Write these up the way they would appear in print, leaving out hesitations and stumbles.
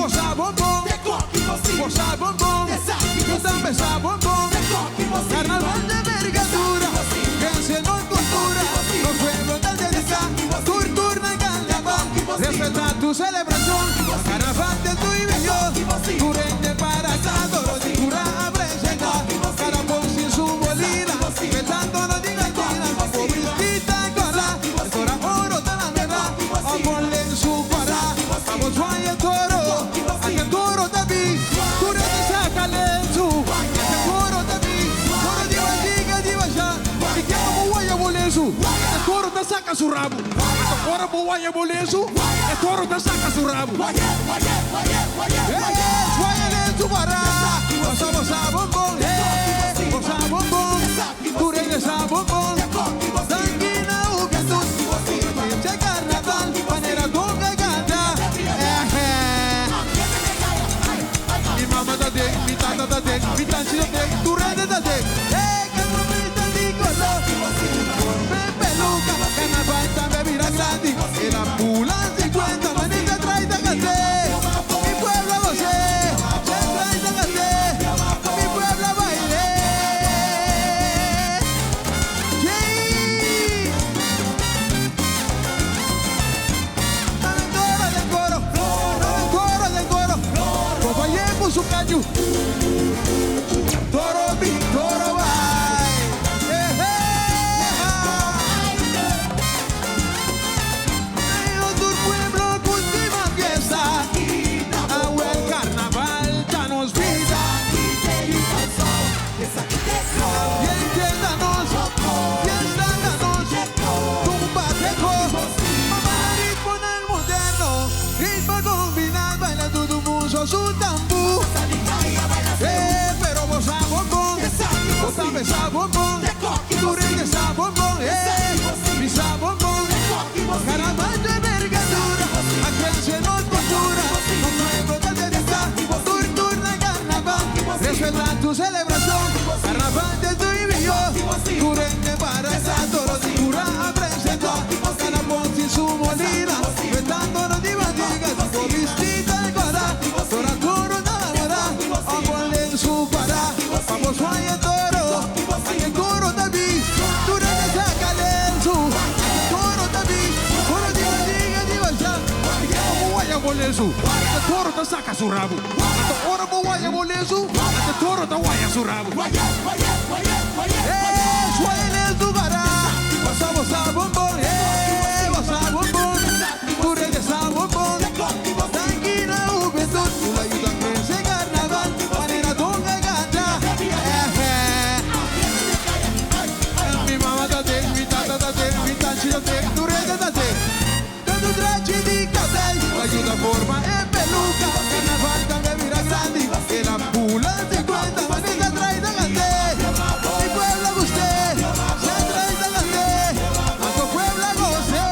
Você bombom, de coque mocinho, você bombom, de saque eu também mocinho, sou bombom. de coque mocinho, Carnaval de envergadura, que ensinou cultura, no pueblo del dedicar, cultura en carnaval, respetar tu celebración, carnaval de tu y yo, tu rente para cada cura a presentar, cada voz sin su bolina, respetando la divertida, por visita cola, el cora oro de la verdad, a ponle en su para, vamos vaya el toro, a que el toro te vi, tu rente sácale en su, el toro te vi, toro diva ya, y que como guaya bolezo, el toro te saca su rabo, ahora guaya bolezo, el toro te saca su rabo. Guaya en su para, vamos a bombón, vamos a bombón, tu rey es a bombón, sanguina juventud, pinche carnaval, manera con que canta. Mi mamá da de, mi tata da de, mi tanchi da de, tu rey da de. Que no me está ni color, me peluca, carnaval también mira gratis, y la pula 50, manita trae da café. Mi pueblo gocé, se trae da café, mi pueblo baile. Yeah. Dame el coro, dame el coro, compañero con su caño. Toro mi, toro va. Tu pueblo cultiva fiesta, agua el carnaval ya nos pisa. Y entiéndanos, fiéstanos, tumbateco, ritmo en el moderno, ritmo combinado, baila todo mundo su tambú. Pero vos a bombón, vos también a bombón, tu rey es a bombón, mis a bombón, carnaval de envergadura, accencia no cultura, no pueblo de dedicar, turna carnaval, respeta tu celebración, carnaval de tu y yo, tu rey para esa toro de cura a presentar, cada voz sin su molina, respetando los divadigas, por visita el para, tora toro nada verdad, amor en su para, vamos vaya el toro, hay el toro también, tu rey sácale en su, toro también, toro diva ya, como guaya bolezo, el toro te saca su rabo, ahora como guaya bolezo, el toro te guaya su rabo. Suena en tu para, pasamos a bombón, vas a bombón, tu rey es a bombón, tranquila juventud, tú la ayudas a crecer carnaval, manera tonga gata. Mi mamá date, mi tata date, mi tanchi date, tu rey date, tanto traje di cabel, la ayuda forma en peluca, carnaval también mira grande, que la pula 50, manita trae da gante. Mi pueblo gusté, se trae da gante, a tu pueblo gocé.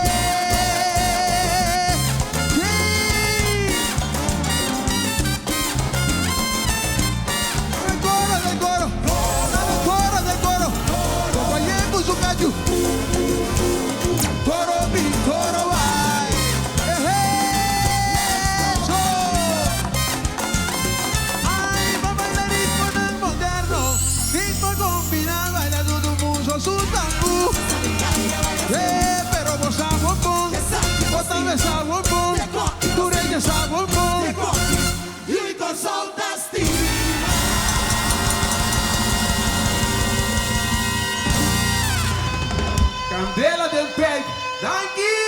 Del coro, compañero su caño. Toro mi, toro va. Eso. Ay, va a bailar ritmo en el moderno, ritmo combinado, baila todo mundo su tambú. Pero vos a bombón, vos también a bombón, tu rey es a bombón. Y con soldaste. Candela del Peg, Danqui!